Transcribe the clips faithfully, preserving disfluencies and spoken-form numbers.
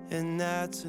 and that's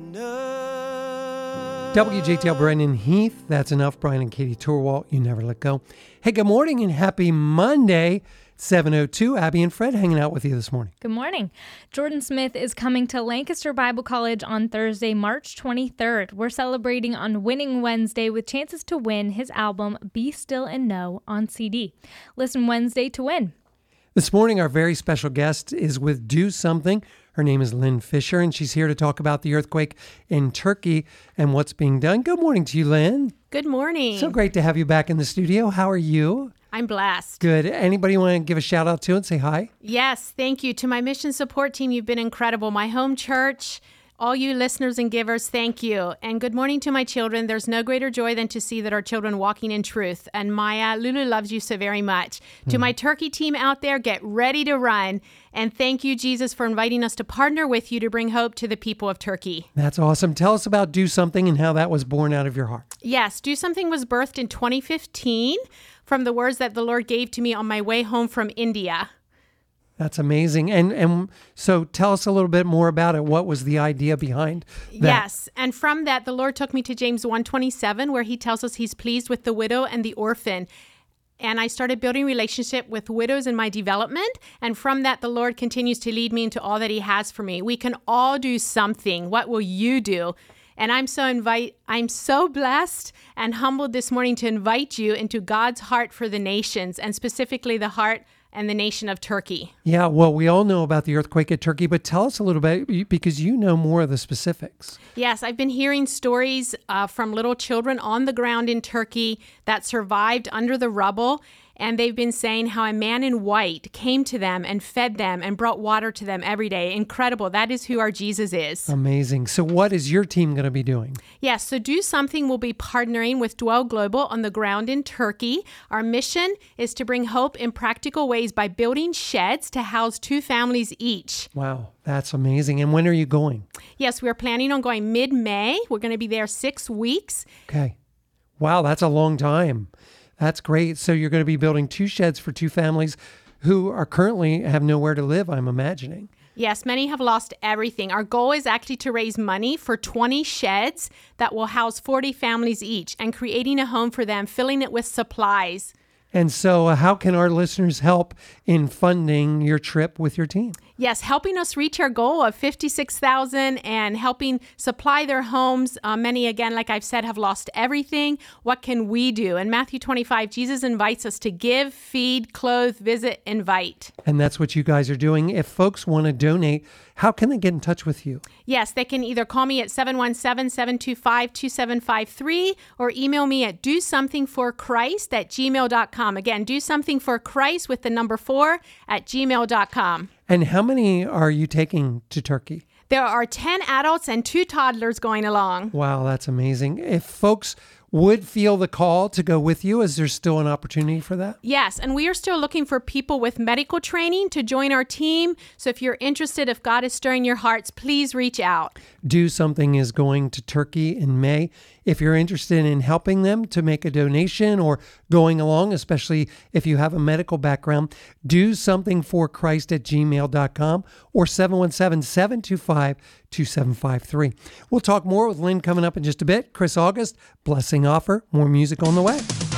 enough. W J T L Brendan Heath, That's Enough. Brian and Katie Torwalt, You Never Let Go. Hey, good morning and happy Monday. seven oh two, Abby and Fred hanging out with you this morning. Good morning. Jordan Smith is coming to Lancaster Bible College on Thursday, March twenty-third. We're celebrating on Winning Wednesday with chances to win his album, Be Still and Know, on C D. Listen Wednesday to win. This morning, our very special guest is with Do Something. Her name is Lynn Fisher, and she's here to talk about the earthquake in Turkey and what's being done. Good morning to you, Lynn. Good morning. So great to have you back in the studio. How are you? I'm blessed. Good. Anybody want to give a shout out to and say hi? Yes, thank you. To my mission support team, you've been incredible. My home church, all you listeners and givers, thank you. And good morning to my children. There's no greater joy than to see that our children walking in truth. And Maya, Lulu loves you so very much. Mm. To my turkey team out there, get ready to run. And thank you, Jesus, for inviting us to partner with you to bring hope to the people of Turkey. That's awesome. Tell us about Do Something and how that was born out of your heart. Yes, Do Something was birthed in twenty fifteen from the words that the Lord gave to me on my way home from India. That's amazing. And and so tell us a little bit more about it. What was the idea behind that? Yes. And from that, the Lord took me to James one twenty-seven, where he tells us he's pleased with the widow and the orphan. And I started building relationship with widows in my development. And from that, the Lord continues to lead me into all that he has for me. We can all do something. What will you do? And I'm so invite I'm so blessed and humbled this morning to invite you into God's heart for the nations, and specifically the heart and the nation of Turkey. Yeah, well, we all know about the earthquake at Turkey, but tell us a little bit, because you know more of the specifics. Yes, I've been hearing stories uh, from little children on the ground in Turkey that survived under the rubble. And they've been saying how a man in white came to them and fed them and brought water to them every day. Incredible. That is who our Jesus is. Amazing. So what is your team going to be doing? Yes, so Do Something will be partnering with Dwell Global on the ground in Turkey. Our mission is to bring hope in practical ways by building sheds to house two families each. Wow, that's amazing. And when are you going? Yes, we're planning on going mid-May. We're going to be there six weeks. Okay. Wow, that's a long time. That's great. So you're going to be building two sheds for two families who are currently have nowhere to live, I'm imagining. Yes, many have lost everything. Our goal is actually to raise money for twenty sheds that will house forty families each, and creating a home for them, filling it with supplies. And so uh, how can our listeners help in funding your trip with your team? Yes, helping us reach our goal of fifty-six thousand and helping supply their homes. Uh, many, again, like I've said, have lost everything. What can we do? In Matthew twenty-five, Jesus invites us to give, feed, clothe, visit, invite. And that's what you guys are doing. If folks want to donate, how can they get in touch with you? Yes, they can either call me at seven one seven, seven two five, two seven five three or email me at do something for christ at gmail dot com. Again, do something for Christ with the number four at gmail dot com. And how many are you taking to Turkey? There are ten adults and two toddlers going along. Wow, that's amazing. If folks would feel the call to go with you, is there still an opportunity for that? Yes, and we are still looking for people with medical training to join our team. So if you're interested, if God is stirring your hearts, please reach out. Do Something is going to Turkey in May. If you're interested in helping them to make a donation or going along, especially if you have a medical background, do something for Christ at gmail dot com or seven one seven, seven two five, two seven five three. We'll talk more with Lynn coming up in just a bit. Chris August, Blessing Offer, more music on the way.